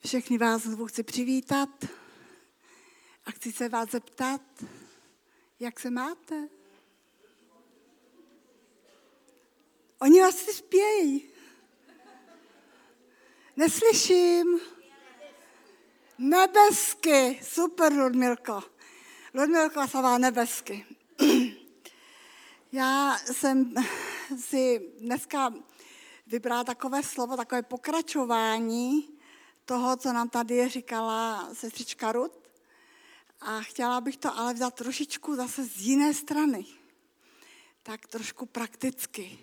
Všechny vás znovu chci přivítat a chci se vás zeptat, jak se máte? Oni vás si spějí. Neslyším. Nebesky. Super, Ludmilko. Ludmilko Savá nebesky. Já jsem si dneska vybrala takové slovo, takové pokračování toho, co nám tady říkala sestřička Ruth. A chtěla bych to ale vzat trošičku zase z jiné strany. Tak trošku prakticky.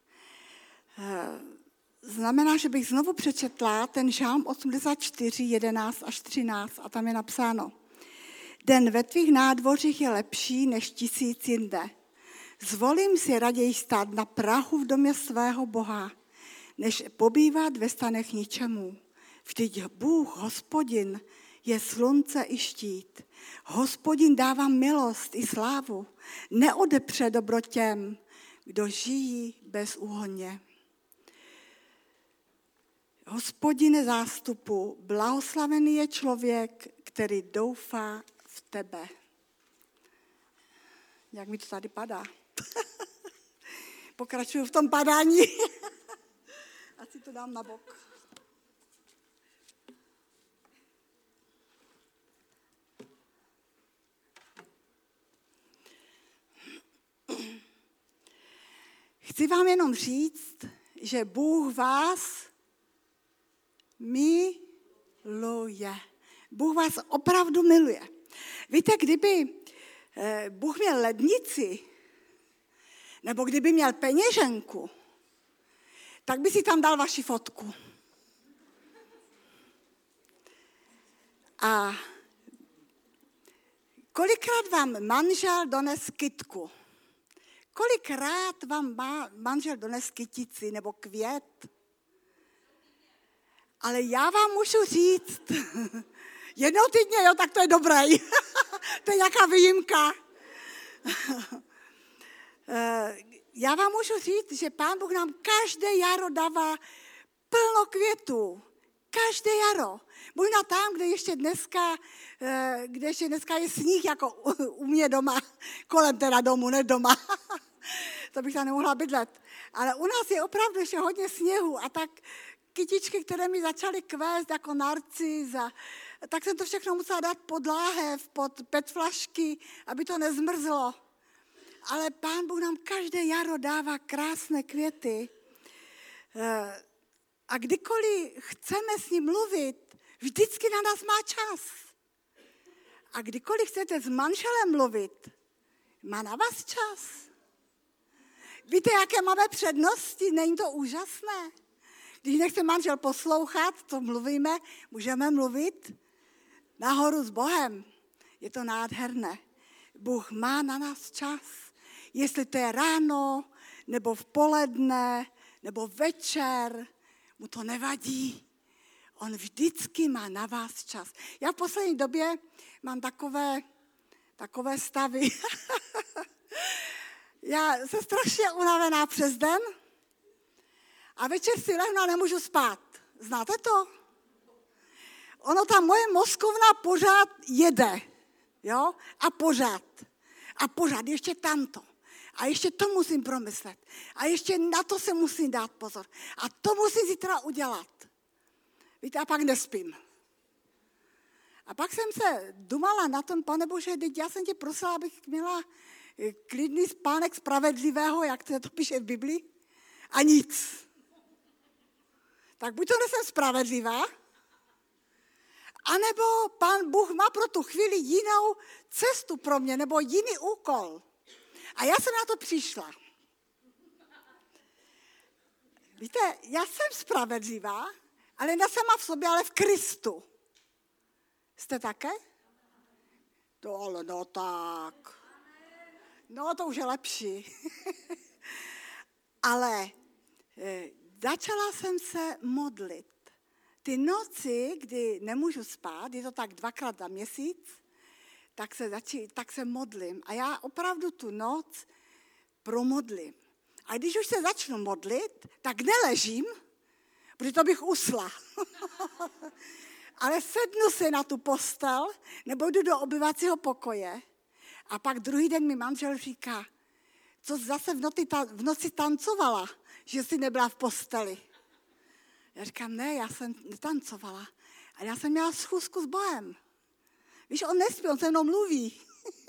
Znamená, že bych znovu přečetla ten žálm 84, 11 až 13 a tam je napsáno. Den ve tvých nádvořích je lepší než 1000 jinde. Zvolím si raději stát na prahu v domě svého Boha, než pobývat ve stanech ničemu. Vždyť Bůh, Hospodin, je slunce i štít. Hospodin dává milost i slávu. Neodepře dobro těm, kdo žijí bezúhonně. Hospodine zástupu, blahoslavený je člověk, který doufá v tebe. Jak mi to tady padá. Pokračuju v tom padání. Asi to dám na bok. Chci vám jenom říct, že Bůh vás miluje. Bůh vás opravdu miluje. Víte, kdyby Bůh měl lednici, nebo kdyby měl peněženku, tak by si tam dal vaši fotku. A kolikrát vám manžel dones kytku? Kolikrát vám manžel dones kytici nebo květ? Ale já vám můžu říct, jednou týdně, jo, tak to je dobré. To je nějaká výjimka. Já vám můžu říct, že Pán Bůh nám každé jaro dává plno květů. Každé jaro. Možná tam, kde ještě dneska je sníh, jako u mě doma, kolem teda domu, ne doma. To bych tam nemohla bydlet. Ale u nás je opravdu ještě hodně sněhu a tak kytičky, které mi začaly kvést jako narcis, tak jsem to všechno musela dát pod láhev, pod PET flašky, aby to nezmrzlo. Ale Pán Bůh nám každé jaro dává krásné květy. A kdykoliv chceme s ním mluvit, vždycky na nás má čas. A kdykoliv chcete s manželem mluvit, má na vás čas. Víte, jaké máme přednosti? Není to úžasné? Když nechce manžel poslouchat, co mluvíme, můžeme mluvit nahoru s Bohem. Je to nádherné. Bůh má na nás čas. Jestli to je ráno, nebo v poledne, nebo večer, mu to nevadí. On vždycky má na vás čas. Já v poslední době mám takové stavy. Já jsem strašně unavená přes den a večer si lehnu a nemůžu spát. Znáte to? Ono ta moje mozkovna pořád jede, jo? A pořád ještě tamto. A ještě to musím promyslet. A ještě na to se musím dát pozor. A to musím zítra udělat. Víte, a pak nespím. A pak jsem se dumala na tom, Pane Bože, teď já jsem tě prosila, abych měla klidný spánek spravedlivého, jak to píše v Biblii, a nic. Tak buď to nejsem spravedlivá, anebo Pán Bůh má pro tu chvíli jinou cestu pro mě, nebo jiný úkol. A já jsem na to přišla. Víte, já jsem spravedlivá, ale ne sama v sobě, ale v Kristu. Jste také? To ale no tak. No to už je lepší. Ale začala jsem se modlit. Ty noci, kdy nemůžu spát, je to tak 2krát za měsíc, tak se modlím. A já opravdu tu noc promodlím. A když už se začnu modlit, tak neležím, protože to bych usla. Ale sednu si na tu postel, nebo jdu do obyvacího pokoje a pak druhý den mi manžel říká, co zase v noci tancovala, že jsi nebyla v posteli. Já říkám, ne, já jsem netancovala, ale já jsem měla schůzku s Bohem. Víš, on nespí, on se mnou mluví.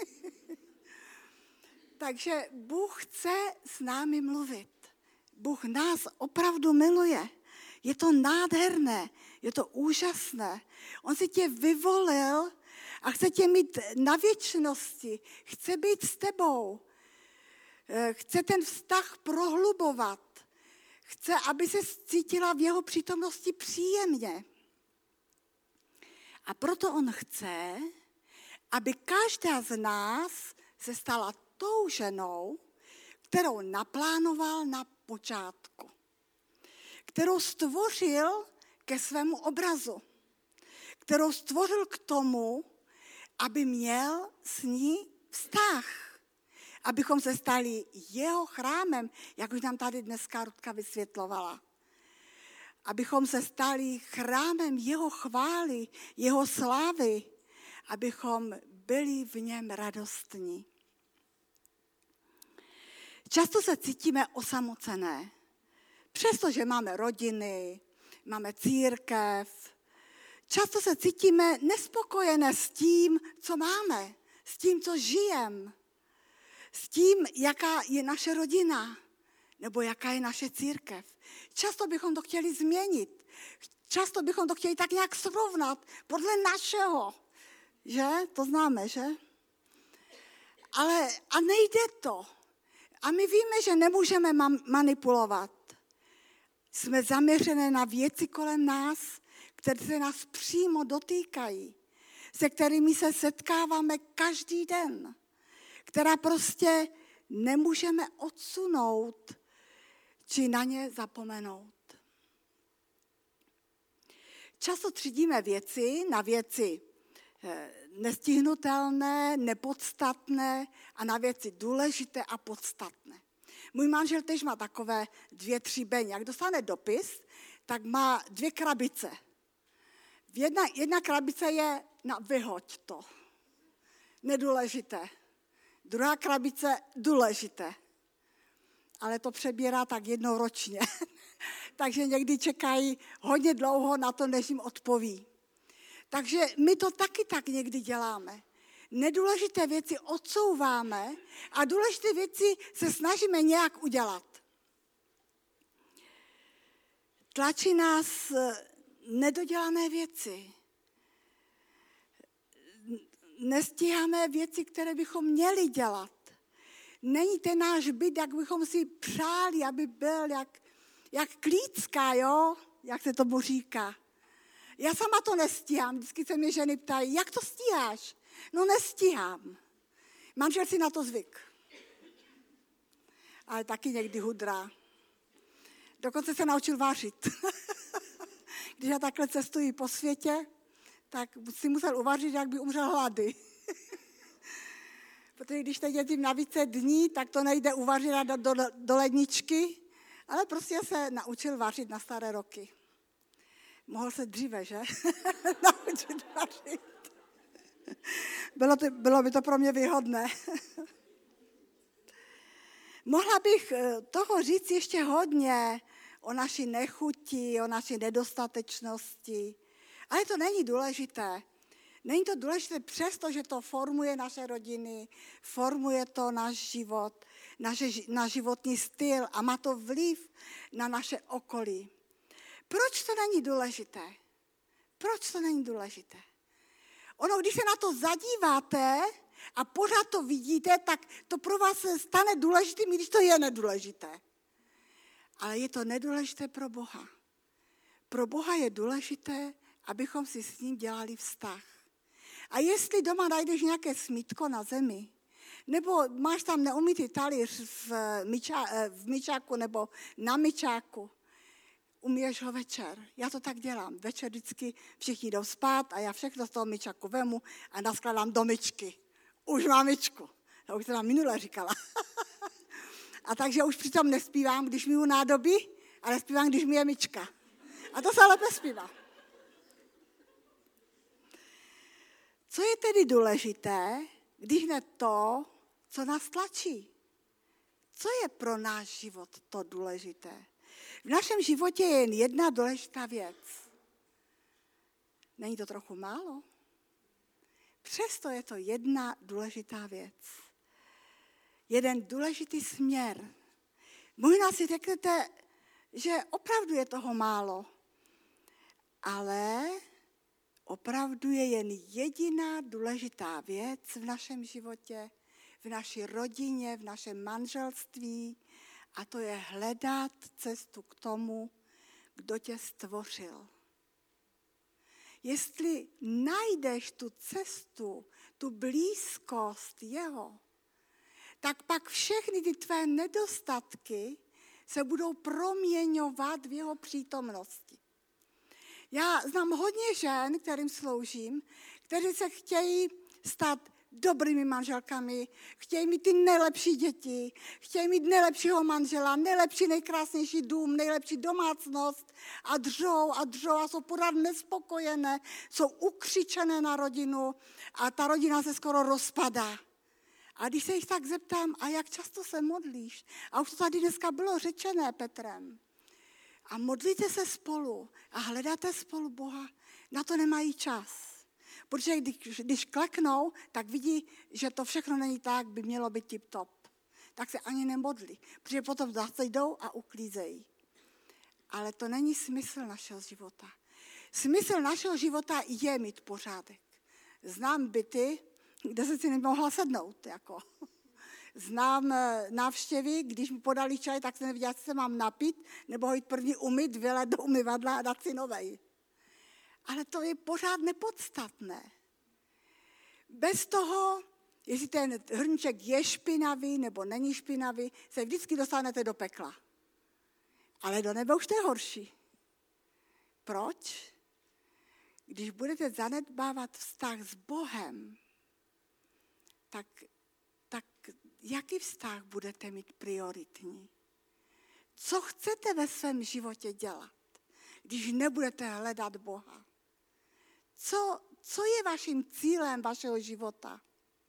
Takže Bůh chce s námi mluvit. Bůh nás opravdu miluje. Je to nádherné, je to úžasné. On si tě vyvolil a chce tě mít na věčnosti. Chce být s tebou. Chce ten vztah prohlubovat. Chce, aby se cítila v jeho přítomnosti příjemně. A proto on chce, aby každá z nás se stala tou ženou, kterou naplánoval na počátku. Kterou stvořil ke svému obrazu. Kterou stvořil k tomu, aby měl s ní vztah. Abychom se stali jeho chrámem, jak už nám tady dneska Rudka vysvětlovala. Abychom se stali chrámem jeho chvály, jeho slávy. Abychom byli v něm radostní. Často se cítíme osamocené. Přestože máme rodiny, máme církev, často se cítíme nespokojené s tím, co máme, s tím, co žijeme, s tím, jaká je naše rodina, nebo jaká je naše církev. Často bychom to chtěli změnit, často bychom to chtěli tak nějak srovnat podle našeho, že? To známe, že? Ale a nejde to. A my víme, že nemůžeme manipulovat. Jsme zaměřené na věci kolem nás, které se nás přímo dotýkají, se kterými se setkáváme každý den, která prostě nemůžeme odsunout, či na ně zapomenout. Často třídíme věci na věci nestihnutelné, nepodstatné a na věci důležité a podstatné. Můj manžel tež má takové 2-3 beně. Jak dostane dopis, tak má 2 krabice. Jedna krabice je na vyhoď to. Nedůležité. Druhá krabice důležité. Ale to přebírá tak jednou ročně. Takže někdy čekají hodně dlouho na to, než jim odpoví. Takže my to taky tak někdy děláme. Nedůležité věci odsouváme a důležité věci se snažíme nějak udělat. Tlačí nás nedodělané věci. Nestíháme věci, které bychom měli dělat. Není ten náš byt, jak bychom si přáli, aby byl jak klícka, jo? Jak se tomu říká. Já sama to nestíhám. Vždycky se mě ženy ptají, jak to stíháš? No nestíhám. Manžel si na to zvyk. Ale taky někdy hudrá. Dokonce se naučil vařit. Když já takhle cestuji po světě, tak si musel uvařit, jak by umřel hlady. Protože když teď jedím na více dní, tak to nejde uvařit a do ledničky, ale prostě se naučil vařit na staré roky. Mohl se dříve, že? Naučit vařit. Bylo by to pro mě výhodné. Mohla bych toho říct ještě hodně o naší nechuti, o naší nedostatečnosti, ale to není důležité. Není to důležité přesto, že to formuje naše rodiny, formuje to náš život, náš životní styl a má to vliv na naše okolí. Proč to není důležité? Proč to není důležité? Ono, když se na to zadíváte a pořád to vidíte, tak to pro vás se stane důležitým, i když to je nedůležité. Ale je to nedůležité pro Boha. Pro Boha je důležité, abychom si s ním dělali vztah. A jestli doma najdeš nějaké smítko na zemi, nebo máš tam neumytý talíř v myčáku nebo na myčáku, umyješ ho večer. Já to tak dělám. Večer vždycky všichni jdou spát a já všechno z toho myčáku vemu a naskladám do myčky. Už mám myčku. To už jsem vám minule říkala. A takže už přitom nespívám, když myju nádoby, ale zpívám, když myje myčka. A to se lépe zpívá. Co je tedy důležité, když ne to, co nás tlačí? Co je pro náš život to důležité? V našem životě je jen jedna důležitá věc. Není to trochu málo? Přesto je to jedna důležitá věc. Jeden důležitý směr. Možná si řeknete, že opravdu je toho málo, ale opravdu je jen jediná důležitá věc v našem životě, v naší rodině, v našem manželství, a to je hledat cestu k tomu, kdo tě stvořil. Jestli najdeš tu cestu, tu blízkost jeho, tak pak všechny ty tvé nedostatky se budou proměňovat v jeho přítomnosti. Já znám hodně žen, kterým sloužím, kteří se chtějí stát dobrými manželkami, chtějí mít ty nejlepší děti, chtějí mít nejlepšího manžela, nejlepší, nejkrásnější dům, nejlepší domácnost a dřou a jsou pořád nespokojené, jsou ukřičené na rodinu a ta rodina se skoro rozpadá. A když se jich tak zeptám, a jak často se modlíš? A už to tady dneska bylo řečené Petrem. A modlíte se spolu a hledáte spolu Boha, na to nemají čas. Protože když kleknou, tak vidí, že to všechno není tak, by mělo být tip-top. Tak se ani nemodlí, protože potom zase jdou a uklízejí. Ale to není smysl našeho života. Smysl našeho života je mít pořádek. Znám byty, kde se si nemohla sednout. Znám návštěvy, když mi podali čaj, tak jsem nevěděla, jestli se mám napít, nebo ho jít první umyt, vylet do umyvadla a dát si novej. Ale to je pořád nepodstatné. Bez toho, jestli ten hrníček je špinavý nebo není špinavý, se vždycky dostanete do pekla. Ale do nebe už to je horší. Proč? Když budete zanedbávat vztah s Bohem, tak jaký vztah budete mít prioritní? Co chcete ve svém životě dělat, když nebudete hledat Boha? Co je vaším cílem vašeho života?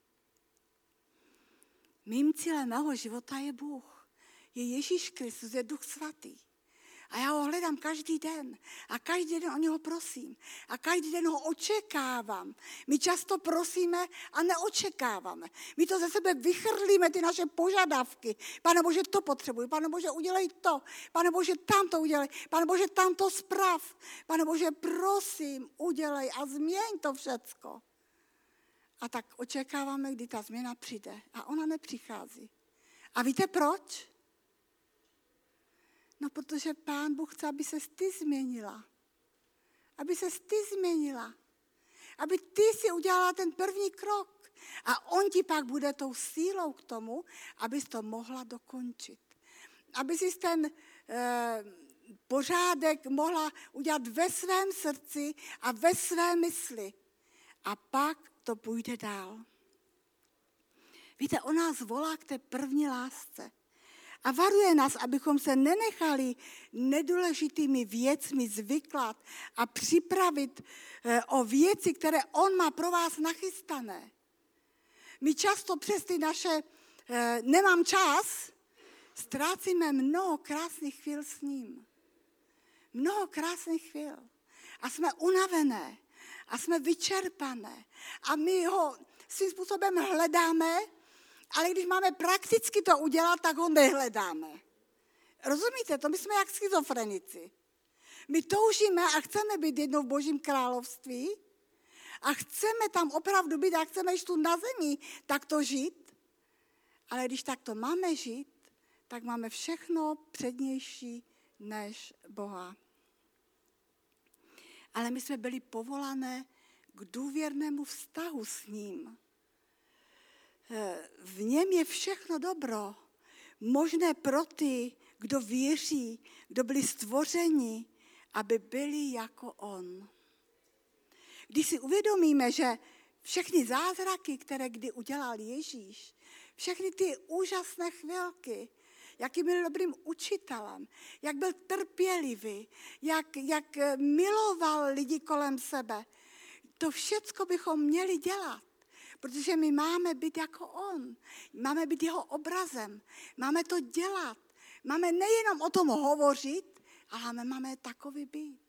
Mým cílem mého života je Bůh. Je Ježíš Kristus, je Duch Svatý. A já ho hledám každý den. A každý den o něho prosím. A každý den ho očekávám. My často prosíme a neočekáváme. My to ze sebe vychrlíme, ty naše požadavky. Pane Bože, to potřebuji. Pane Bože, udělej to. Pane Bože, tam to udělej. Pane Bože, tam to sprav. Pane Bože, prosím, udělej a změň to všecko. A tak očekáváme, kdy ta změna přijde. A ona nepřichází. A víte proč? No, protože Pán Bůh chce, aby ses ty změnila. Aby ses ty změnila. Aby ty si udělala ten první krok. A on ti pak bude tou sílou k tomu, abys to mohla dokončit. Aby si ten pořádek mohla udělat ve svém srdci a ve své mysli. A pak to půjde dál. Víte, on nás volá k té první lásce. A varuje nás, abychom se nenechali nedůležitými věcmi zvyklat a připravit o věci, které on má pro vás nachystané. My často přes ty naše nemám čas, ztrácíme mnoho krásných chvíl s ním. Mnoho krásných chvíl. A jsme unavené. A jsme vyčerpané. A my ho svým způsobem hledáme, ale když máme prakticky to udělat, tak ho nehledáme. Rozumíte? To my jsme jak schizofrenici. My toužíme a chceme být jednou v Božím království a chceme tam opravdu být a chceme jít tu na zemi takto žít. Ale když takto máme žít, tak máme všechno přednější než Boha. Ale my jsme byli povolané k důvěrnému vztahu s ním. V něm je všechno dobro, možné pro ty, kdo věří, kdo byli stvořeni, aby byli jako on. Když si uvědomíme, že všechny zázraky, které kdy udělal Ježíš, všechny ty úžasné chvilky, jaký byl dobrým učitelem, jak byl trpělivý, jak miloval lidi kolem sebe, to všecko bychom měli dělat, protože my máme být jako on. Máme být jeho obrazem. Máme to dělat. Máme nejenom o tom hovořit, ale máme takový být.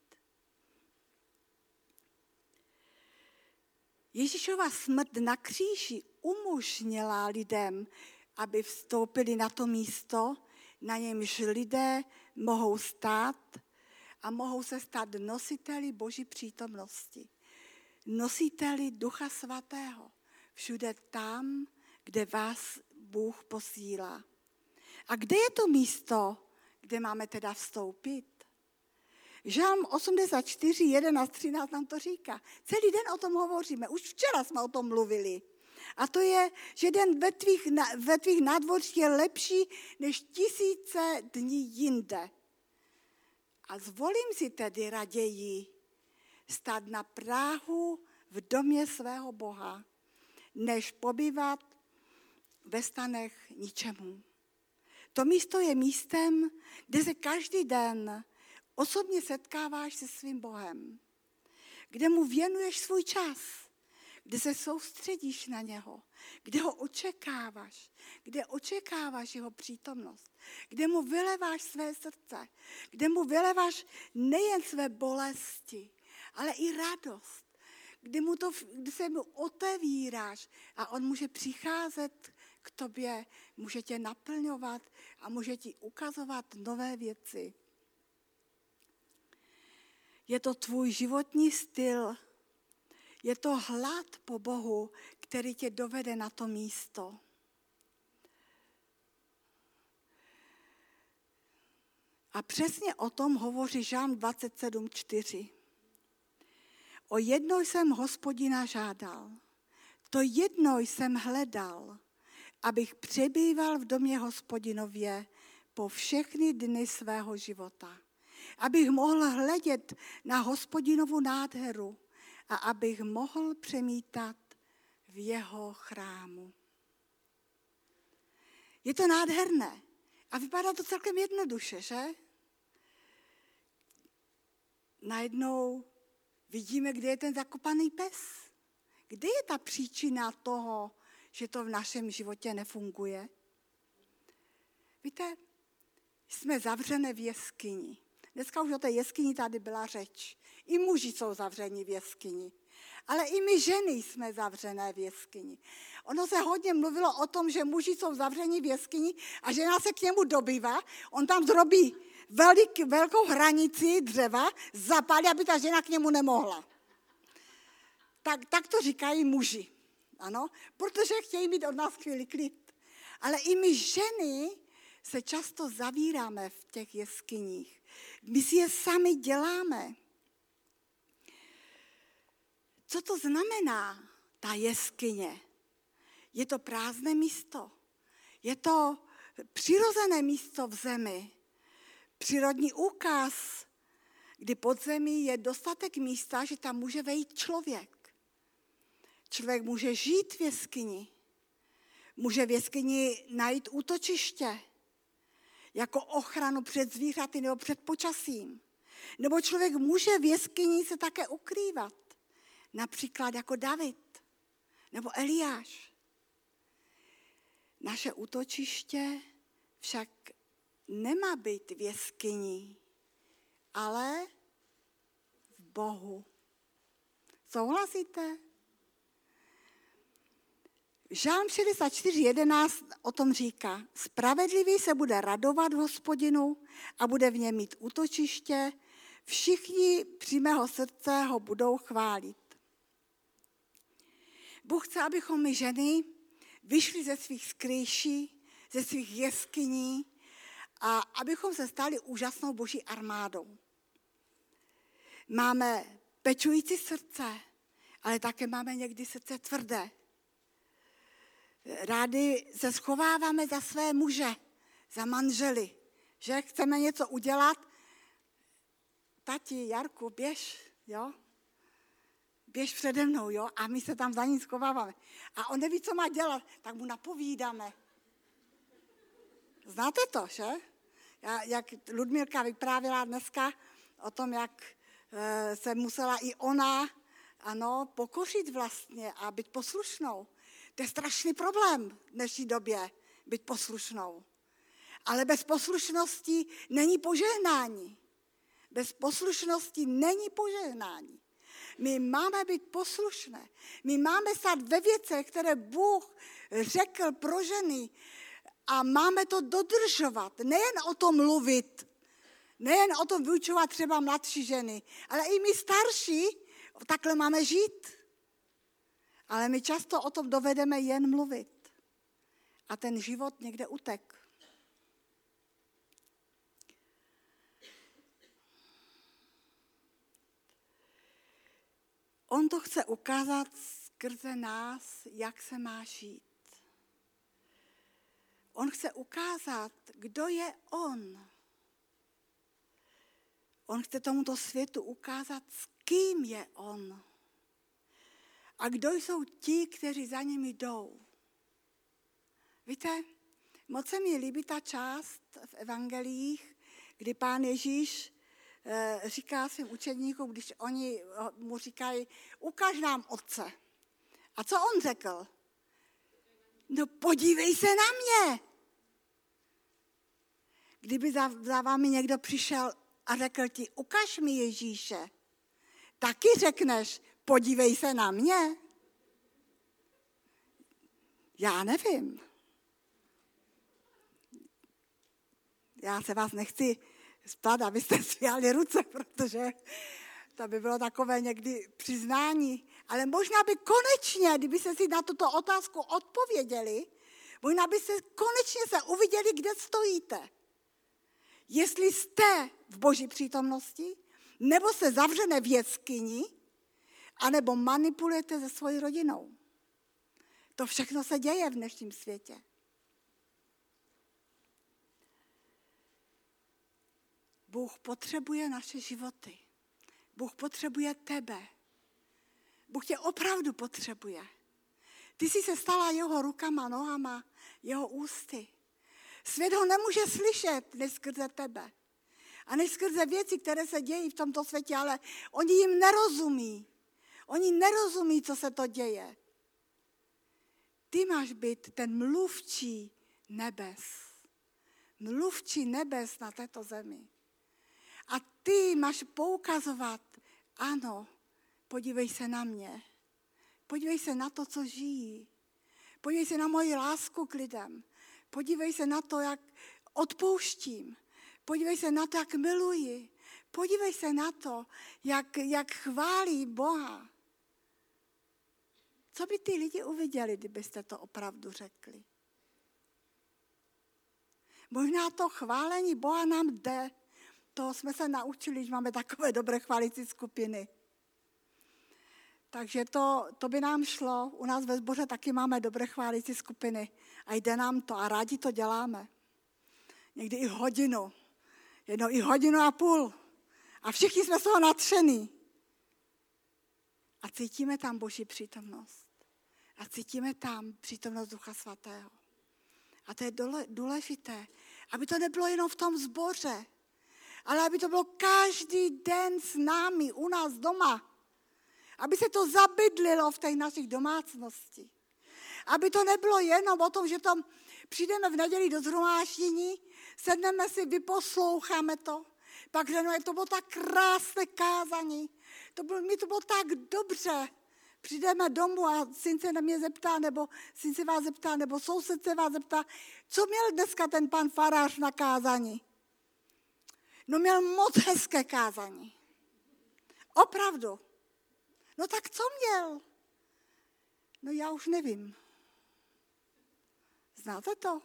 Ježíšova smrt na kříži umožnila lidem, aby vstoupili na to místo, na němž lidé mohou stát a mohou se stát nositeli Boží přítomnosti. Nositeli Ducha Svatého. Všude tam, kde vás Bůh posílá. A kde je to místo, kde máme teda vstoupit? Žalm 84, 11, 13 nám to říká. Celý den o tom hovoříme. Už včera jsme o tom mluvili. A to je, že den ve tvých nádvořích je lepší než 1000 dní jinde. A zvolím si tedy raději stát na práhu v domě svého Boha, než pobývat ve stanech ničemu. To místo je místem, kde se každý den osobně setkáváš se svým Bohem, kde mu věnuješ svůj čas, kde se soustředíš na něho, kde ho očekáváš, kde očekáváš jeho přítomnost, kde mu vyleváš své srdce, kde mu vyleváš nejen své bolesti, ale i radost, kde se mu otevíráš a on může přicházet k tobě, může tě naplňovat a může ti ukazovat nové věci. Je to tvůj životní styl, je to hlad po Bohu, který tě dovede na to místo. A přesně o tom hovoří Žalm 27:4. O jedno jsem Hospodina žádal, to jedno jsem hledal, abych přebýval v domě Hospodinově po všechny dny svého života. Abych mohl hledět na Hospodinovu nádheru a abych mohl přemítat v jeho chrámu. Je to nádherné a vypadá to celkem jednoduše, že? Najednou vidíme, kde je ten zakopaný pes. Kde je ta příčina toho, že to v našem životě nefunguje? Víte, jsme zavřené v jeskyni. Dneska už o té jeskyni tady byla řeč. I muži jsou zavření v jeskyni. Ale i my ženy jsme zavřené v jeskyni. Ono se hodně mluvilo o tom, že muži jsou zavření v jeskyni a žena se k němu dobývá. On tam zrobí velkou hranici dřeva, zapálí, aby ta žena k němu nemohla. Tak to říkají muži. Ano, protože chtějí mít od nás chvíli klid. Ale i my ženy se často zavíráme v těch jeskyních. My si je sami děláme. Co to znamená, ta jeskyně? Je to prázdné místo. Je to přirozené místo v zemi. Přírodní úkaz, kdy pod zemí je dostatek místa, že tam může vejít člověk. Člověk může žít v jeskyni. Může v jeskyni najít útočiště, jako ochranu před zvířaty nebo před počasím. Nebo člověk může v jeskyni se také ukrývat. Například jako David nebo Eliáš. Naše útočiště však nemá být v jeskyni, ale v Bohu. Souhlasíte? Žálm 64:11 o tom říká, spravedlivý se bude radovat v Hospodinu a bude v něm mít útočiště, všichni přímého srdce ho budou chválit. Bůh chce, abychom my ženy vyšli ze svých skrýší, ze svých jeskyní a abychom se stali úžasnou Boží armádou. Máme pečující srdce, ale také máme někdy srdce tvrdé. Rádi se schováváme za své muže, za manžely, že chceme něco udělat. Tati, Jarku, běž, jo? Běž přede mnou, jo? A my se tam za ním schováváme. A on neví, co má dělat, tak mu napovídáme. Znáte to, že? Jak Ludmilka vyprávěla dneska o tom, jak se musela i ona ano, pokořit vlastně a být poslušnou. To je strašný problém v dnešní době, být poslušnou. Ale bez poslušnosti není požehnání. Bez poslušnosti není požehnání. My máme být poslušné. My máme stát ve věcech, které Bůh řekl pro ženy a máme to dodržovat. Nejen o tom mluvit, nejen o tom vyučovat třeba mladší ženy, ale i my starší takhle máme žít. Ale my často o tom dovedeme jen mluvit. A ten život někde utek. On to chce ukázat skrze nás, jak se má žít. On chce ukázat, kdo je on. On chce tomuto světu ukázat, s kým je on. A kdo jsou ti, kteří za ním jdou. Víte, moc se mi líbí ta část v evangeliích, kdy Pán Ježíš říká svým učedníkům, když oni mu říkají, ukaž nám Otce. A co on řekl? No podívej se na mě. Kdyby za vámi někdo přišel a řekl ti, ukaž mi Ježíše, taky řekneš, podívej se na mě. Já nevím. Já se vás nechci spát, abyste svěhali ruce, protože to by bylo takové někdy přiznání. Ale možná by konečně, kdybyste si na tuto otázku odpověděli, možná byste konečně se uviděli, kde stojíte. Jestli jste v Boží přítomnosti, nebo jste zavřené v jeskyni, anebo manipulujete se svojí rodinou. To všechno se děje v dnešním světě. Bůh potřebuje naše životy. Bůh potřebuje tebe. Bůh tě opravdu potřebuje. Ty jsi se stala jeho rukama, nohama, jeho ústy. Svět ho nemůže slyšet než skrze tebe. A než skrze věci, které se dějí v tomto světě, ale oni jim nerozumí. Oni nerozumí, co se to děje. Ty máš být ten mluvčí nebes. Mluvčí nebes na této zemi. A ty máš poukazovat, ano, podívej se na mě. Podívej se na to, co žijí. Podívej se na moji lásku k lidem. Podívej se na to, jak odpouštím. Podívej se na to, jak miluji. Podívej se na to, jak chválí Boha. Co by ty lidi uviděli, kdybyste to opravdu řekli? Možná to chválení Boha nám jde. To jsme se naučili, že máme takové dobré chválící skupiny. Takže to by nám šlo. U nás ve sboře taky máme dobré chválící skupiny. A jde nám to a rádi to děláme. Někdy i hodinu. Jednou i 1,5 hodiny. A všichni jsme z toho nadšení. A cítíme tam Boží přítomnost. A cítíme tam přítomnost Ducha Svatého. A to je důležité, aby to nebylo jenom v tom sboře, ale aby to bylo každý den s námi, u nás doma. Aby se to zabydlilo v těch našich domácností. Aby to nebylo jenom o tom, že tam přijdeme v neděli do shromáždění, sedneme si, vyposloucháme to, pak řekneme, to bylo tak krásné kázání, mi to bylo tak dobře. Přijdeme domů a syn se na mě zeptá, nebo syn se vás zeptá, nebo soused se vás zeptá, co měl dneska ten pan farář na kázání? No měl moc hezké kázání. Opravdu. No tak co měl? No já už nevím. Znáte to?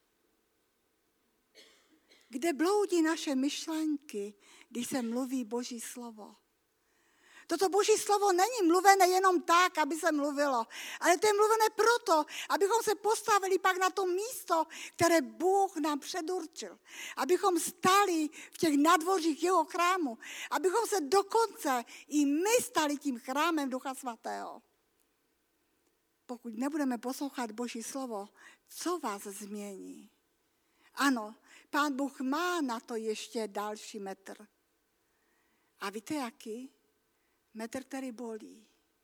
Kde bloudí naše myšlenky, když se mluví Boží slovo? Toto Boží slovo není mluvené jenom tak, aby se mluvilo, ale to je mluvené proto, abychom se postavili pak na to místo, které Bůh nám předurčil. Abychom stáli v těch nadvořích jeho chrámu. Abychom se dokonce i my stali tím chrámem Ducha Svatého. Pokud nebudeme poslouchat Boží slovo, co vás změní? Ano, Pán Bůh má na to ještě další metr. A víte jaký? Metr, který bolí.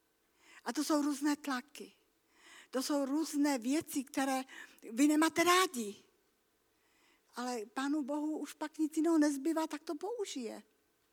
A to jsou různé tlaky. To jsou různé věci, které vy nemáte rádi. Ale Pánu Bohu už pak nic jiného nezbývá, tak to použije.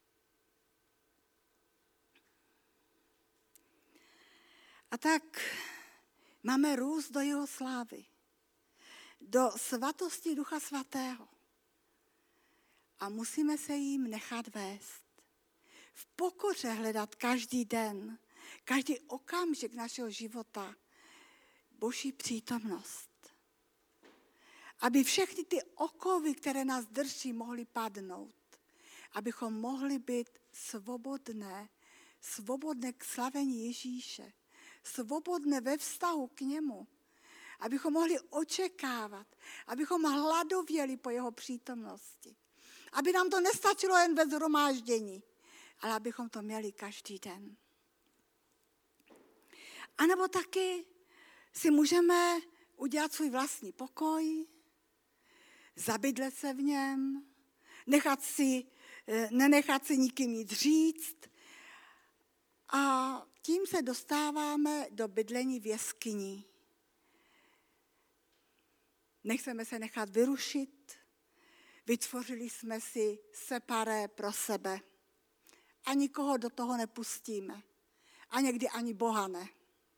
A tak máme růst do jeho slávy, do svatosti Ducha Svatého. A musíme se jim nechat vést. V pokoře hledat každý den, každý okamžik našeho života Boží přítomnost. Aby všechny ty okovy, které nás drží, mohly padnout. Abychom mohli být svobodné k slavení Ježíše. Svobodné ve vztahu k němu. Abychom mohli očekávat. Abychom hladověli po jeho přítomnosti. Aby nám to nestačilo jen ve shromáždění, ale abychom to měli každý den. A nebo taky si můžeme udělat svůj vlastní pokoj, zabydlet se v něm, nenechat si nikým nic říct. A tím se dostáváme do bydlení v jeskyni. Nechceme se nechat vyrušit, vytvořili jsme si separé pro sebe. A nikoho do toho nepustíme. A někdy ani Boha ne.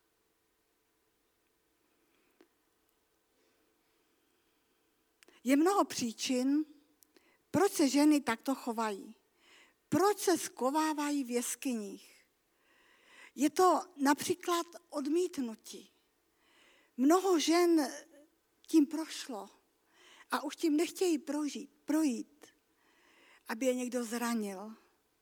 Je mnoho příčin, proč se ženy takto chovají. Proč se skovávají v jeskyních. Je to například odmítnutí. Mnoho žen tím prošlo a už tím nechtějí projít, aby je někdo zranil.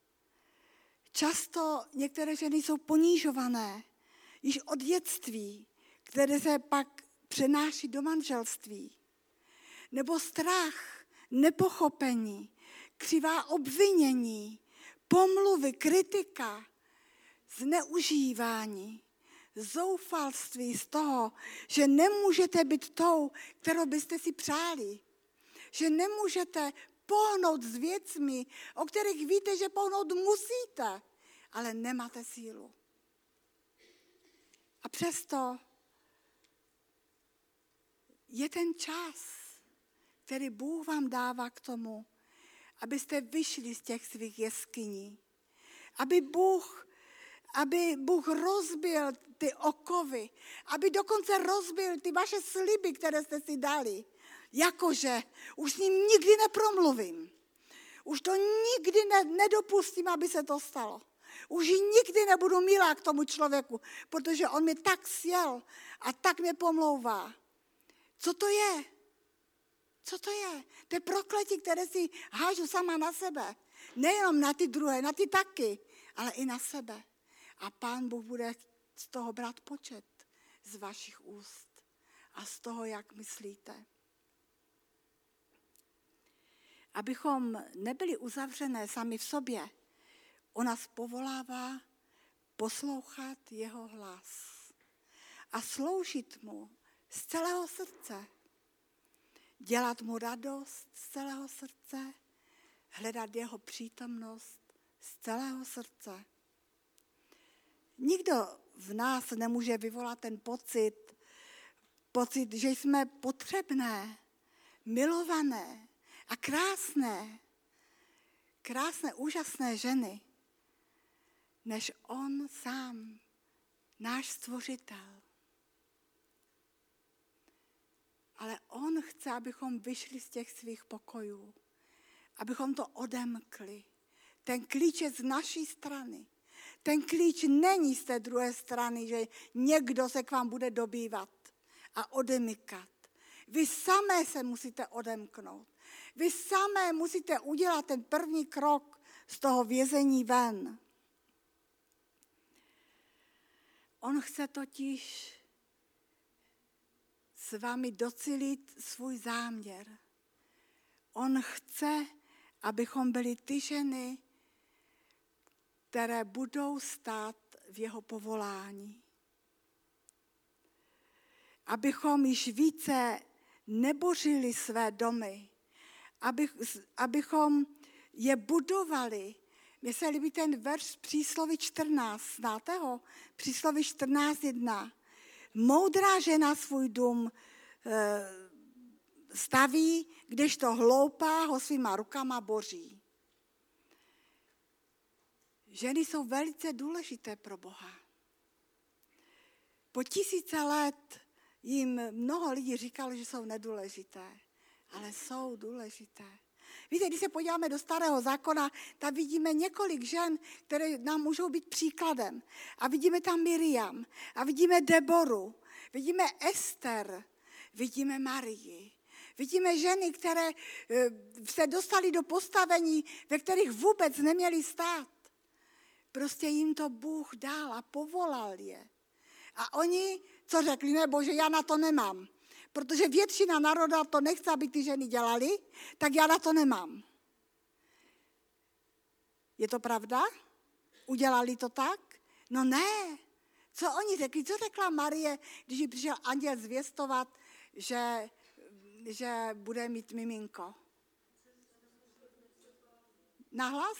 Často některé ženy jsou ponížované již od dětství, které se pak přenáší do manželství. Nebo strach, nepochopení, křivá obvinění, pomluvy, kritika, zneužívání, zoufalství z toho, že nemůžete být tou, kterou byste si přáli. Že nemůžete pohnout s věcmi, o kterých víte, že pohnout musíte, ale nemáte sílu. A přesto je ten čas, který Bůh vám dává k tomu, abyste vyšli z těch svých jeskyní. Aby Bůh rozbil ty okovy, aby dokonce rozbil ty vaše sliby, které jste si dali. Jakože už s ním nikdy nepromluvím. Už to nikdy nedopustím, aby se to stalo. Už nikdy nebudu milá k tomu člověku, protože on mě tak sjel a tak mě pomlouvá. Co to je? Co to je? To je prokletí, které si hážu sama na sebe. Nejenom na ty druhé, na ty taky, ale i na sebe. A Pán Bůh bude z toho brát počet z vašich úst a z toho, jak myslíte. Abychom nebyli uzavřené sami v sobě, on nás povolává poslouchat jeho hlas a sloužit mu z celého srdce. Dělat mu radost z celého srdce, hledat jeho přítomnost z celého srdce. Nikdo v nás nemůže vyvolat ten pocit, že jsme potřebné, milované a krásné, úžasné ženy, než on sám, náš stvořitel. Ale on chce, abychom vyšli z těch svých pokojů, abychom to odemkli. Ten klíč je z naší strany. Ten klíč není z té druhé strany, že někdo se k vám bude dobývat a odemykat. Vy samé se musíte odemknout. Vy samé musíte udělat ten první krok z toho vězení ven. On chce totiž s vámi docílit svůj záměr. On chce, abychom byli ty ženy, které budou stát v jeho povolání. Abychom již více nebořili své domy, abychom je budovali Mně se líbí ten verš z Přísloví 14, znáte ho? Přísloví 14:1. Moudrá žena svůj dům staví, kdežto hloupá ho svýma rukama boří. Ženy jsou velice důležité pro Boha. Po 1000 let jim mnoho lidí říkalo, že jsou nedůležité, ale jsou důležité. Víte, když se podíváme do Starého zákona, tam vidíme několik žen, které nám můžou být příkladem. A vidíme tam Miriam, a vidíme Deboru, vidíme Ester, vidíme Marii. Vidíme ženy, které se dostaly do postavení, ve kterých vůbec neměly stát. Prostě jim to Bůh dal a povolal je. A oni, co řekli, ne Bože, já na to nemám. Protože většina národa to nechce, aby ty ženy dělali, tak já na to nemám. Je to pravda? Udělali to tak? No ne. Co oni řekli? Co řekla Marie, když jí přišel anděl zvěstovat, že bude mít miminko? Nahlas?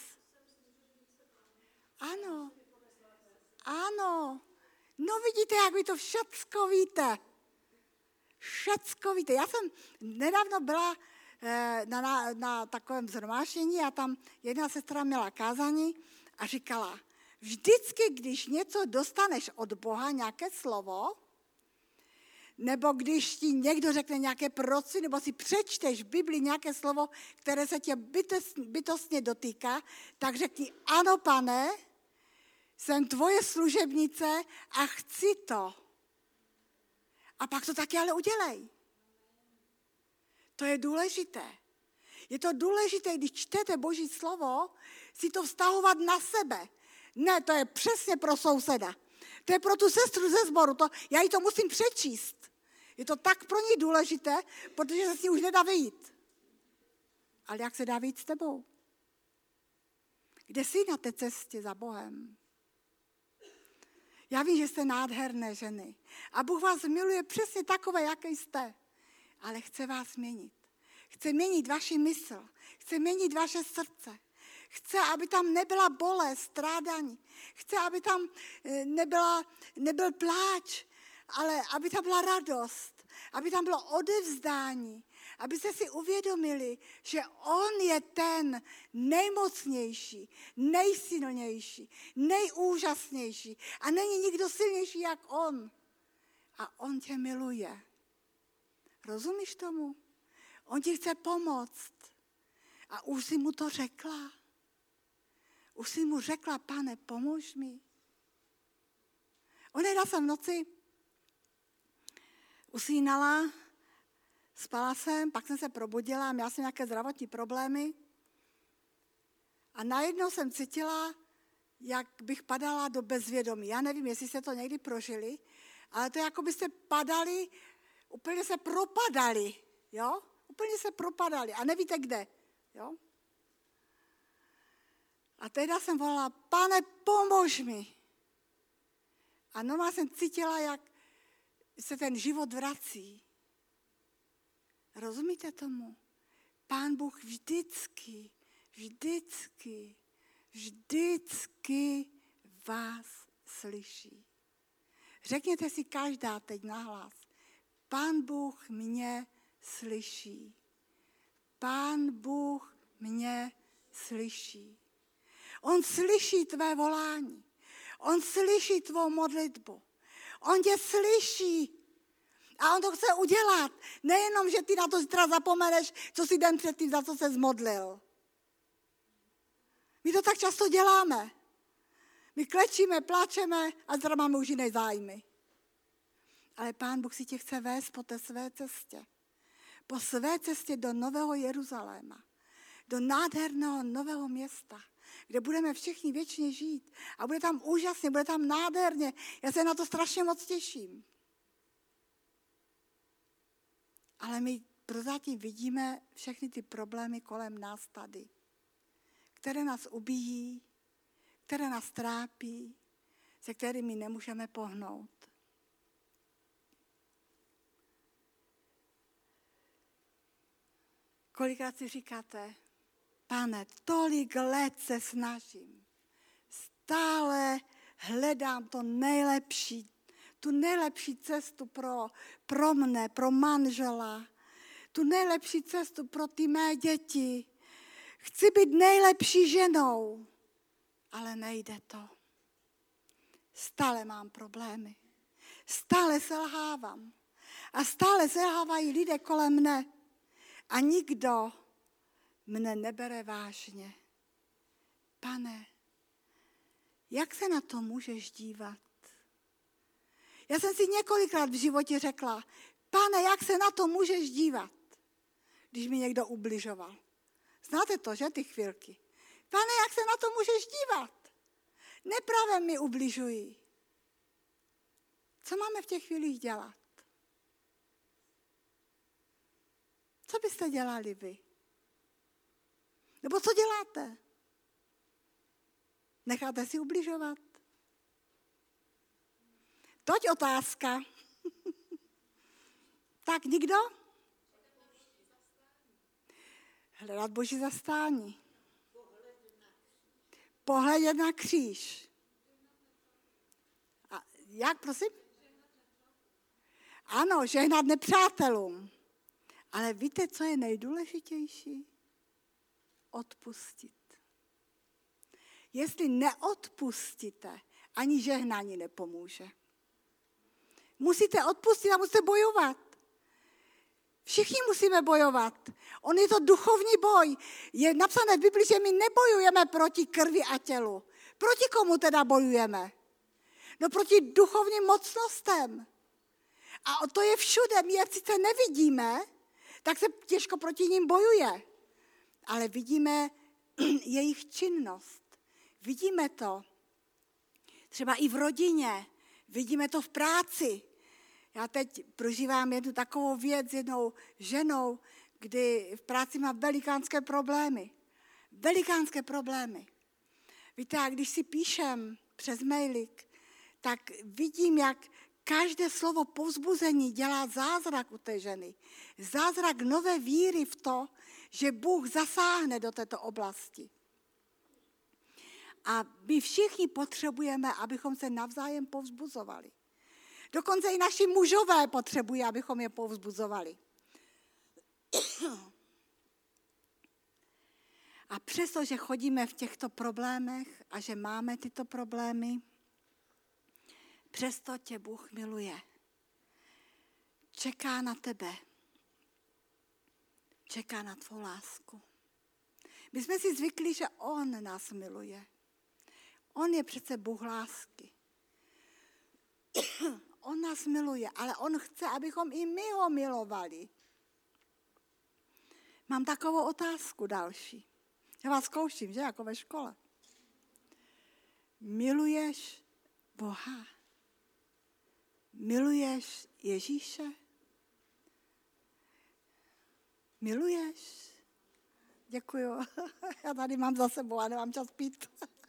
Ano. Ano. No vidíte, jak vy to všecko víte. Všecko víte. Já jsem nedávno byla na takovém shromáždění a tam jedna sestra měla kázání a říkala, vždycky, když něco dostaneš od Boha, nějaké slovo, nebo když ti někdo řekne nějaké proroctví, nebo si přečteš v Bibli nějaké slovo, které se tě bytostně dotýká, tak řekni, ano, Pane, jsem tvoje služebnice a chci to. A pak to taky ale udělej. To je důležité. Je to důležité, když čtete Boží slovo, si to vztahovat na sebe. Ne, to je přesně pro souseda. To je pro tu sestru ze sboru. Já jí to musím přečíst. Je to tak pro ní důležité, protože se s ní už nedá vyjít. Ale jak se dá vyjít s tebou? Kde jsi na té cestě za Bohem? Já vím, že jste nádherné ženy. A Bůh vás miluje přesně takové, jaké jste. Ale chce vás měnit. Chce měnit vaši mysl. Chce měnit vaše srdce. Chce, aby tam nebyla bolest, strádání. Chce, aby tam nebyl pláč, ale aby tam byla radost. Aby tam bylo odevzdání. Abyste si uvědomili, že on je ten nejmocnější, nejsilnější, nejúžasnější. A není nikdo silnější jak on. A on tě miluje. Rozumíš tomu? On ti chce pomoct. A už jsi mu to řekla. Už jsi mu řekla, Pane, pomož mi. Onehda jsem v noci usínala, spala jsem, pak jsem se probudila, měla jsem nějaké zdravotní problémy a najednou jsem cítila, jak bych padala do bezvědomí. Já nevím, jestli jste to někdy prožili, ale to je, jako byste padali, úplně se propadali, jo? Úplně se propadali a nevíte kde, jo? A teda jsem volala, Pane, pomož mi. A normálně jsem cítila, jak se ten život vrací. Rozumíte tomu? Pán Bůh vždycky vás slyší. Řekněte si každá teď nahlas. Pán Bůh mě slyší. Pán Bůh mě slyší. On slyší tvé volání. On slyší tvou modlitbu. On tě slyší. A on to chce udělat. Nejenom, že ty na to zítra zapomeneš, co jsi den předtím, za co se zmodlil. My to tak často děláme. My klečíme, pláčeme a zítra máme už jiné zájmy. Ale Pán Bůh si tě chce vést po té své cestě. Po své cestě do Nového Jeruzaléma. Do nádherného nového města, kde budeme všichni věčně žít. A bude tam úžasně, bude tam nádherně. Já se na to strašně moc těším. Ale my prozatím vidíme všechny ty problémy kolem nás tady, které nás ubíjí, které nás trápí, se kterými nemůžeme pohnout. Kolikrát si říkáte, Pane, tolik let se snažím. Stále hledám to nejlepší, tu nejlepší cestu pro mne, pro manžela, tu nejlepší cestu pro ty mé děti. Chci být nejlepší ženou, ale nejde to. Stále mám problémy. Stále selhávám. A stále selhávají lidé kolem mne. A nikdo mne nebere vážně. Pane, jak se na to můžeš dívat? Já jsem si několikrát v životě řekla, Pane, jak se na to můžeš dívat, když mi někdo ubližoval. Znáte to, že, ty chvilky? Pane, jak se na to můžeš dívat? Nepravem mi ubližují. Co máme v těch chvílích dělat? Co byste dělali vy? Nebo co děláte? Necháte si ubližovat? Toť otázka. Tak nikdo? Hledat Boží zastání. Pohledět na kříž. A jak, prosím? Ano, žehnat nepřátelům. Ale víte, co je nejdůležitější? Odpustit. Jestli neodpustíte, ani žehnání nepomůže. Musíte odpustit a musíte bojovat. Všichni musíme bojovat. On je to duchovní boj. Je napsané v Biblii, že my nebojujeme proti krvi a tělu. Proti komu teda bojujeme? No proti duchovním mocnostem. A to je všude. My je sice nevidíme, tak se těžko proti ním bojuje. Ale vidíme jejich činnost. Vidíme to třeba i v rodině. Vidíme to v práci. Já teď prožívám jednu takovou věc s jednou ženou, kdy v práci má velikánské problémy. Velikánské problémy. Víte, a když si píšem přes mailik, tak vidím, jak každé slovo povzbuzení dělá zázrak u té ženy. Zázrak nové víry v to, že Bůh zasáhne do této oblasti. A my všichni potřebujeme, abychom se navzájem povzbuzovali. Dokonce i naši mužové potřebují, abychom je povzbuzovali. A přestože chodíme v těchto problémech a že máme tyto problémy, přesto tě Bůh miluje. Čeká na tebe. Čeká na tvou lásku. My jsme si zvykli, že on nás miluje. On je přece Bůh lásky. On nás miluje, ale on chce, abychom i my ho milovali. Mám takovou otázku další. Já vás zkouším, že? Jako ve škole. Miluješ Boha? Miluješ Ježíše? Miluješ? Děkuju. Já tady mám za sebou a nemám čas pít.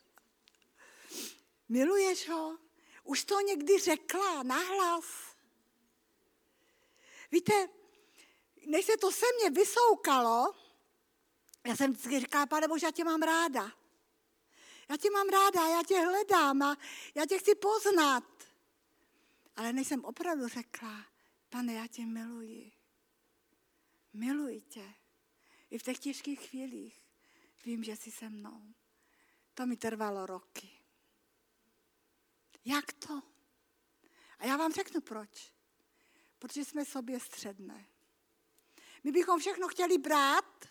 Miluješ ho? Už to někdy řekla nahlas. Víte, než se to se mně vysoukalo, já jsem vždycky říkala, Pane Bože, já tě mám ráda. Já tě mám ráda, já tě hledám a já tě chci poznat. Ale než jsem opravdu řekla, Pane, já tě miluji. Miluji tě. I v těch těžkých chvílích vím, že jsi se mnou. To mi trvalo roky. Jak to? A já vám řeknu proč. Protože jsme sobě středné. My bychom všechno chtěli brát.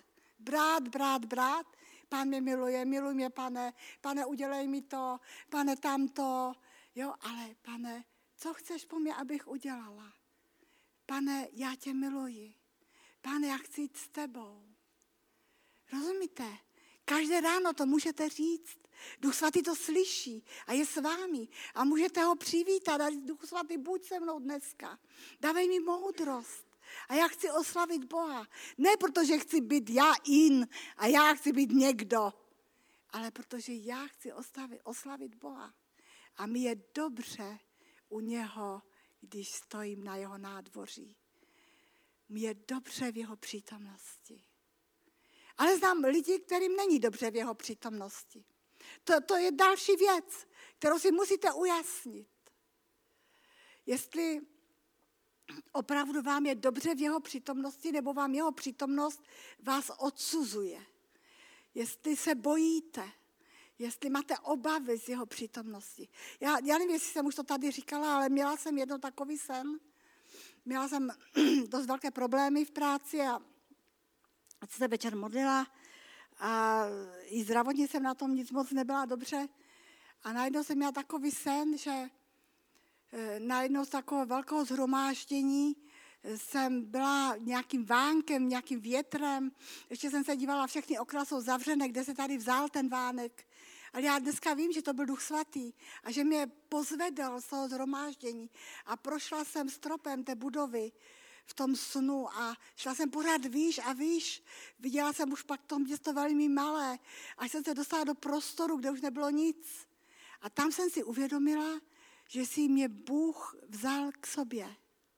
Pán mě miluje, miluj mě, pane, udělej mi to, pane, tamto. Jo, ale pane, co chceš po mně, abych udělala? Pane, já tě miluji. Pane, já chci jít s tebou. Rozumíte? Každé ráno to můžete říct. Duch svatý to slyší a je s vámi. A můžete ho přivítat a říct, Duch svatý, buď se mnou dneska. Dávej mi moudrost. A já chci oslavit Boha. Ne protože chci být já a já chci být někdo, ale protože já chci oslavit Boha. A mi je dobře u něho, když stojím na jeho nádvoří. Mi je dobře v jeho přítomnosti. Ale znám lidi, kterým není dobře v jeho přítomnosti. To je další věc, kterou si musíte ujasnit. Jestli opravdu vám je dobře v jeho přítomnosti, nebo vám jeho přítomnost vás odsuzuje. Jestli se bojíte, jestli máte obavy z jeho přítomnosti. Já nevím, jestli jsem už to tady říkala, ale měla jsem jednou takový sen. Měla jsem dost velké problémy v práci a se večer modlila a i zdravotně jsem na tom nic moc nebyla dobře. A najednou jsem měla takový sen, že najednou z takového velkého shromáždění jsem byla nějakým vánkem, nějakým větrem. Ještě jsem se dívala, všechny okna jsou zavřené, kde se tady vzal ten vánek. Ale já dneska vím, že to byl Duch Svatý a že mě pozvedl z toho shromáždění. A prošla jsem stropem té budovy v tom snu a šla jsem pořád výš a výš. Viděla jsem už pak to město velmi malé, až jsem se dostala do prostoru, kde už nebylo nic. A tam jsem si uvědomila, že si mě Bůh vzal k sobě.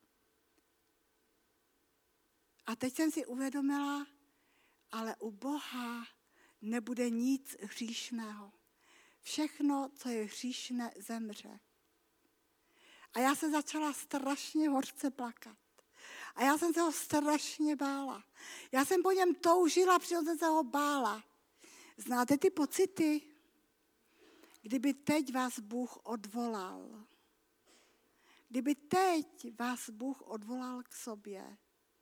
A teď jsem si uvědomila, ale u Boha nebude nic hříšného. Všechno, co je hříšné, zemře. A já se začala strašně hořce plakat. A já jsem se ho strašně bála. Já jsem po něm toužila, přitom jsem se ho bála. Znáte ty pocity? Kdyby teď vás Bůh odvolal. Kdyby teď vás Bůh odvolal k sobě.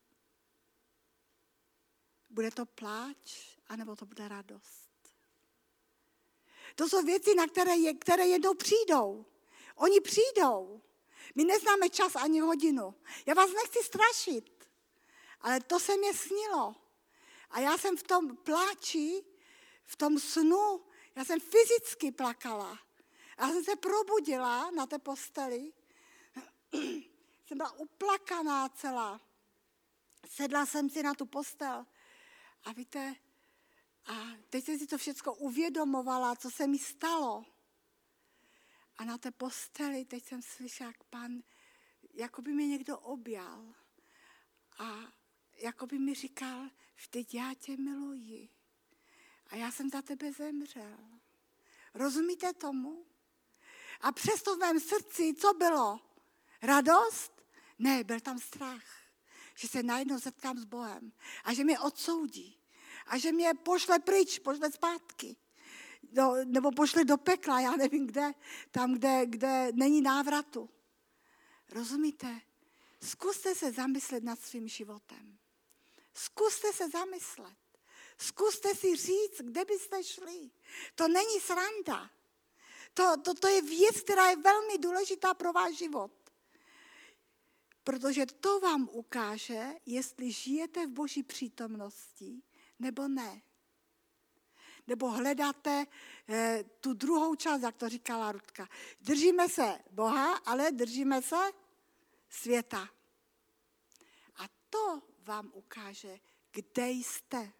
Bude to pláč, anebo to bude radost? To jsou věci, na které jednou přijdou. Oni přijdou. My neznáme čas ani hodinu. Já vás nechci strašit, ale to se mě snilo. A já jsem v tom pláči, v tom snu, já jsem fyzicky plakala. A já jsem se probudila na té posteli. Jsem byla uplakaná celá. Sedla jsem si na tu postel. A víte, a teď jsem si to všechno uvědomovala, co se mi stalo. A na té posteli teď jsem slyšela, jak Pán, jako by mě někdo objal. A jako by mi říkal, vždyť já tě miluji. A já jsem za tebe zemřel. Rozumíte tomu? A přesto v mém srdci, co bylo? Radost? Ne, byl tam strach. Že se najednou setkám s Bohem. A že mě odsoudí. A že mě pošle pryč, pošle zpátky. Nebo pošle do pekla, já nevím kde. Tam, kde není návratu. Rozumíte? Zkuste se zamyslet nad svým životem. Zkuste se zamyslet. Zkuste si říct, kde byste šli. To není sranda. To je věc, která je velmi důležitá pro váš život. Protože to vám ukáže, jestli žijete v Boží přítomnosti, nebo ne. Nebo hledáte tu druhou část, jak to říkala Rutka. Držíme se Boha, ale držíme se světa. A to vám ukáže, kde jste.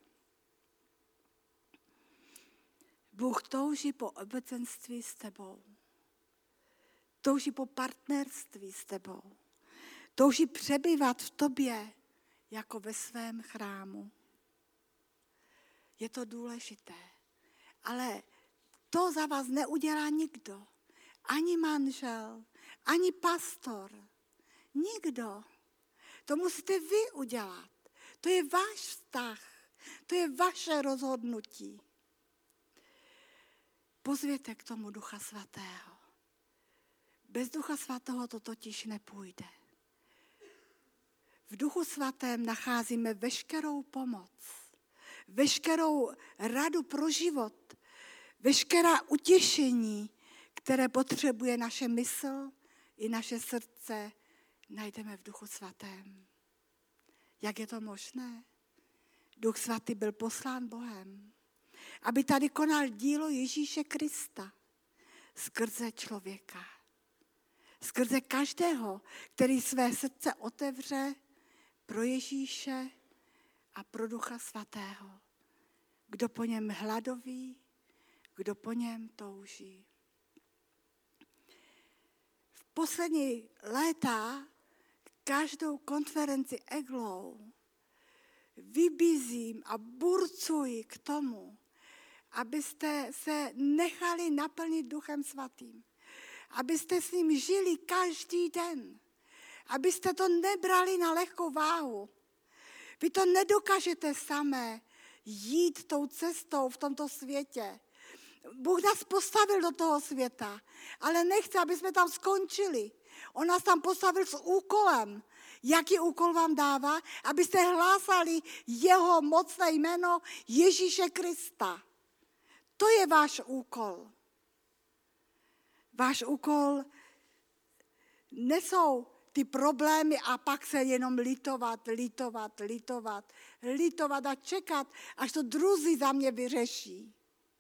Bůh touží po obecenství s tebou. Touží po partnerství s tebou. Touží přebývat v tobě jako ve svém chrámu. Je to důležité. Ale to za vás neudělá nikdo. Ani manžel, ani pastor. Nikdo. To musíte vy udělat. To je váš vztah. To je vaše rozhodnutí. Pozvěte k tomu Ducha Svatého. Bez Ducha Svatého to totiž nepůjde. V Duchu Svatém nacházíme veškerou pomoc, veškerou radu pro život, veškerá utěšení, které potřebuje naše mysl i naše srdce, najdeme v Duchu Svatém. Jak je to možné? Duch Svatý byl poslán Bohem, aby tady konal dílo Ježíše Krista skrze člověka. Skrze každého, který své srdce otevře pro Ježíše a pro Ducha Svatého. Kdo po něm hladoví, kdo po něm touží. V poslední léta každou konferenci EGLOU vybízím a burcuji k tomu, abyste se nechali naplnit Duchem Svatým. Abyste s ním žili každý den. Abyste to nebrali na lehkou váhu. Vy to nedokážete samé jít tou cestou v tomto světě. Bůh nás postavil do toho světa, ale nechce, aby jsme tam skončili. On nás tam postavil s úkolem. Jaký úkol vám dává? Abyste hlásali jeho mocné jméno Ježíše Krista. To je váš úkol. Váš úkol nesou ty problémy a pak se jenom litovat a čekat, až to druzí za mě vyřeší.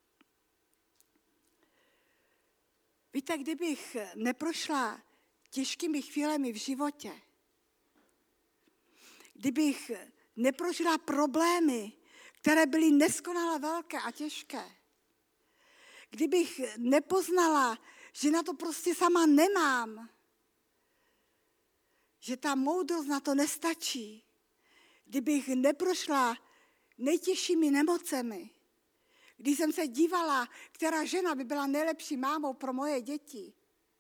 Víte, kdybych neprošla těžkými chvílemi v životě, kdybych neprožila problémy, které byly neskonale velké a těžké, kdybych nepoznala, že na to prostě sama nemám, že ta moudrost na to nestačí, kdybych neprošla nejtěžšími nemocemi, když jsem se dívala, která žena by byla nejlepší mámou pro moje děti,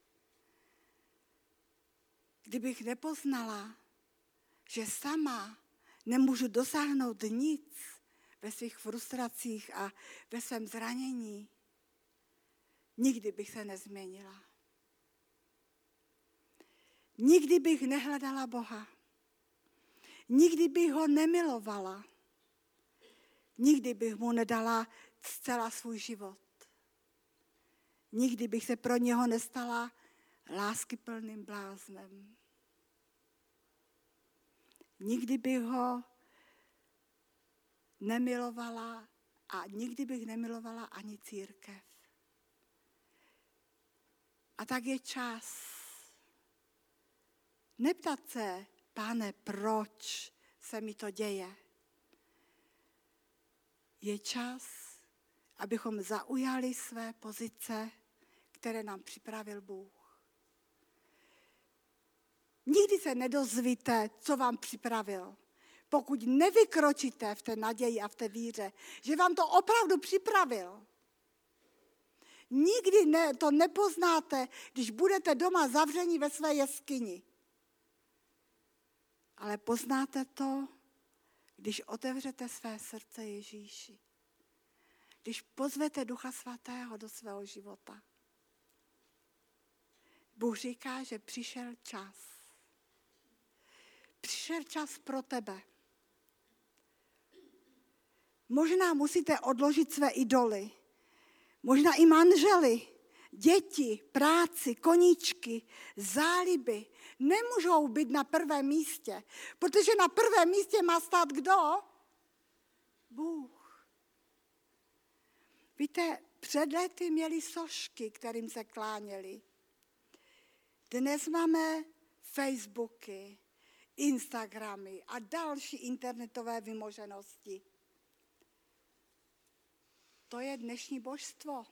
kdybych nepoznala, že sama nemůžu dosáhnout nic ve svých frustracích a ve svém zranění, nikdy bych se nezměnila. Nikdy bych nehledala Boha. Nikdy bych ho nemilovala. Nikdy bych mu nedala zcela svůj život. Nikdy bych se pro něho nestala láskyplným bláznem. Nikdy bych ho nemilovala a nikdy bych nemilovala ani církev. A tak je čas neptat se, Pane, proč se mi to děje. Je čas, abychom zaujali své pozice, které nám připravil Bůh. Nikdy se nedozvíte, co vám připravil, pokud nevykročíte v té naději a v té víře, že vám to opravdu připravil. Nikdy to nepoznáte, když budete doma zavření ve své jeskyni. Ale poznáte to, když otevřete své srdce Ježíši. Když pozvete Ducha Svatého do svého života. Bůh říká, že přišel čas. Přišel čas pro tebe. Možná musíte odložit své idoly. Možná i manžely, děti, práci, koníčky, záliby nemůžou být na prvém místě, protože na prvém místě má stát kdo? Bůh. Víte, před lety měli sošky, kterým se kláněli. Dnes máme Facebooky, Instagramy a další internetové vymoženosti. To je dnešní božstvo.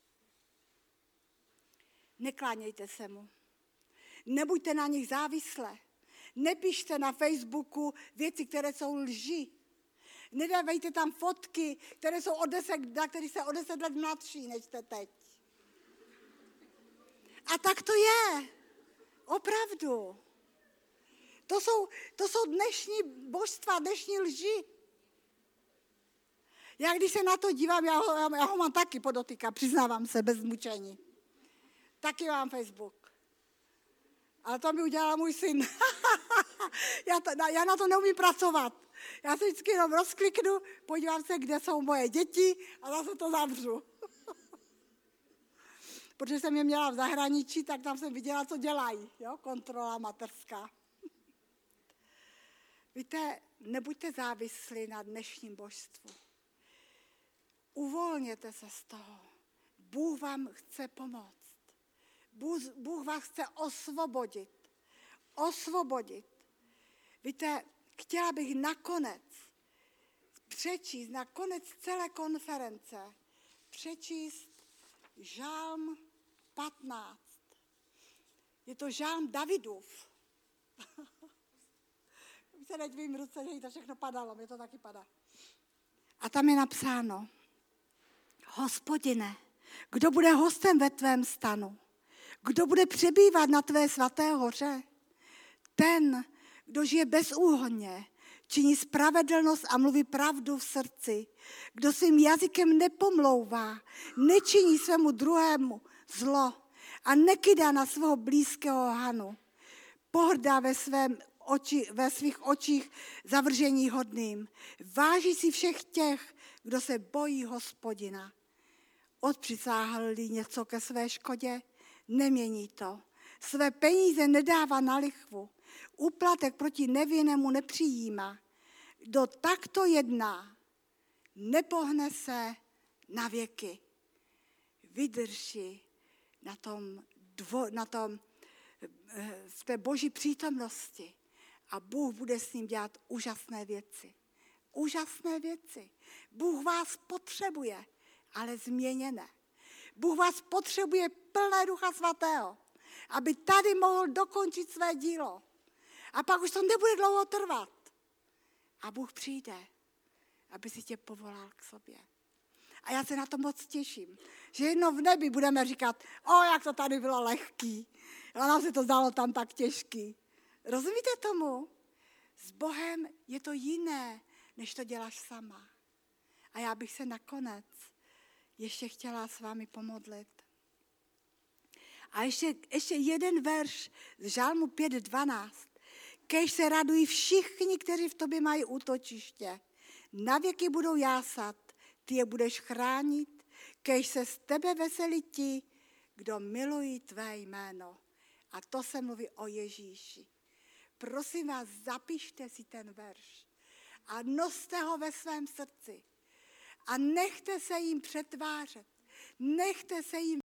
Neklánějte se mu. Nebuďte na nich závislé. Nepíšte na Facebooku věci, které jsou lži. Nedávejte tam fotky, které jsou na kterých se o 10 let mladší, než jste teď. A tak to je. Opravdu. To jsou dnešní božstva, dnešní lži. Já když se na to dívám, já ho mám taky podotýka, přiznávám se, bez mučení. Taky mám Facebook. Ale to mi udělal můj syn. Já na to neumím pracovat. Já se vždycky jenom rozkliknu, podívám se, kde jsou moje děti a zase to zavřu. Protože jsem je měla v zahraničí, tak tam jsem viděla, co dělají. Jo? Kontrola mateřská. Víte, nebuďte závislí na dnešním božstvu. Uvolněte se z toho. Bůh vám chce pomoct. Bůh vás chce osvobodit. Víte, chtěla bych nakonec přečíst, na konec celé konference, přečíst žálm 15. Je to žálm Davidův. se nedivím ruce, že jí to všechno padalo, mě to taky padá. A tam je napsáno, Hospodine, kdo bude hostem ve tvém stanu? Kdo bude přebývat na tvé svaté hoře? Ten, kdo žije bezúhonně, činí spravedlnost a mluví pravdu v srdci, kdo svým jazykem nepomlouvá, nečiní svému druhému zlo a nekydá na svého blízkého hanu. Pohrdá ve svých očích zavržení hodným. Váží si všech těch, kdo se bojí Hospodina. Odpřisáhl-li něco ke své škodě, nemění to. Své peníze nedává na lichvu. Úplatek proti nevinnému nepřijímá. Kdo takto jedná, nepohne se na věky. Vydrží v té boží přítomnosti a Bůh bude s ním dělat úžasné věci. Úžasné věci. Bůh vás potřebuje, ale změněné. Bůh vás potřebuje plné Ducha Svatého, aby tady mohl dokončit své dílo. A pak už to nebude dlouho trvat. A Bůh přijde, aby si tě povolal k sobě. A já se na to moc těším, že jednou v nebi budeme říkat, jak to tady bylo lehký. A nám se to zdálo tam tak těžký. Rozumíte tomu? S Bohem je to jiné, než to děláš sama. A já bych se nakonec ještě chtěla s vámi pomodlit. A ještě jeden verš z Žalmu 5:12. Kéž se radují všichni, kteří v tobě mají útočiště. Navěky budou jásat, ty je budeš chránit. Kéž se z tebe veselí ti, kdo milují tvé jméno. A to se mluví o Ježíši. Prosím vás, zapište si ten verš a noste ho ve svém srdci. A nechte se jim přetvářet. Nechte se jim